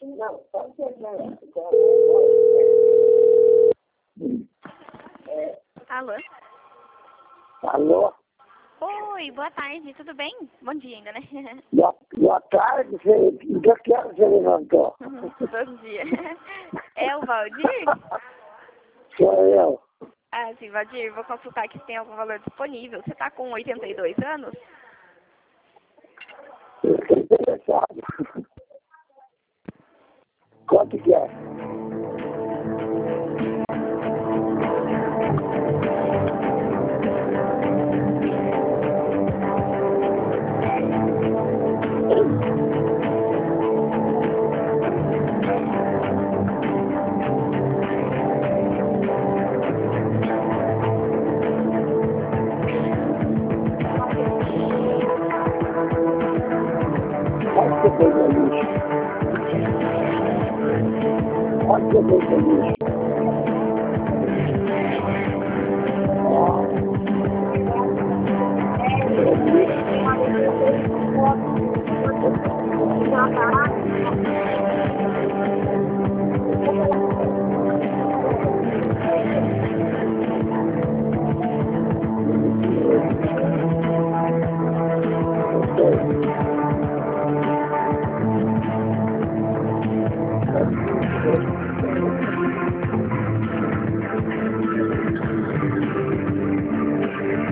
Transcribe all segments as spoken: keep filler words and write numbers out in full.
Não, pode ser, né? É. Alô? Alô? Oi, boa tarde, tudo bem? Bom dia ainda, né? Boa, boa tarde, você, de que hora você levantou? Bom dia. É o Valdir? Sou eu. Ah, sim, Valdir, vou consultar aqui se tem algum valor disponível. Você tá com oitenta e dois anos? Eu estou interessado. Quanto que é? Pode ser coisa lixo. Pode ser coisa lixo.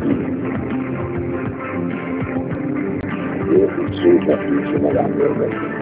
Esse sujo aqui em cima da mesa aqui.